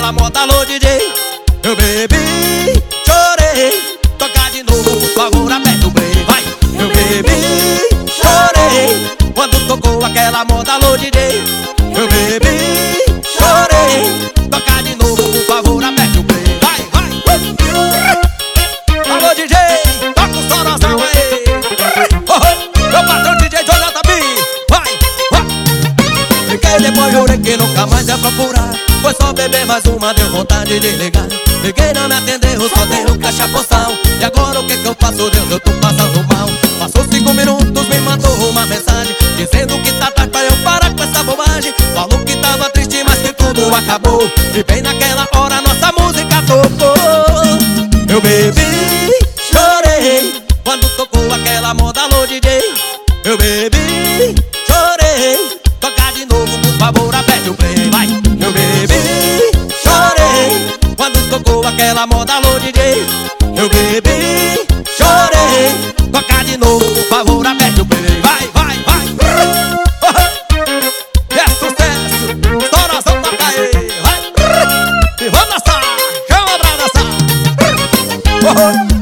aquela moda, alô DJ. Eu bebi, chorei, toca de novo, por favor, aperta o play, vai. Eu bebi, chorei, quando tocou aquela moda, alô DJ. Eu bebi, chorei, toca de novo, por favor, aperta o play, vai, vai. Alô DJ, toca o sorozão aí. Meu patrão DJ Jonathan B, vai, vai. Fiquei depois, jurei que nunca mais ia procurar. Foi só beber mais uma, deu vontade de ligar. Liguei, não me atendeu, só deu caixa postal. E agora o que eu faço, Deus, eu tô passando mal. Passou 5 minutos, me mandou uma mensagem dizendo que tá tarde pra eu parar com essa bobagem. Falou que tava triste, mas que tudo acabou. E bem naquela hora nossa música tocou. Eu bebi, chorei, quando tocou aquela moda, alô DJ. Eu bebi, chorei, toca de novo, por favor, aperte o play, vai. Eu bebi, chorei, quando tocou aquela moda, alô DJ. Eu bebi, chorei, toca de novo, por favor, aperte o play, vai, vai, vai. É sucesso, estouração, toca aí, vai. E vamos dançar, chama pra dançar.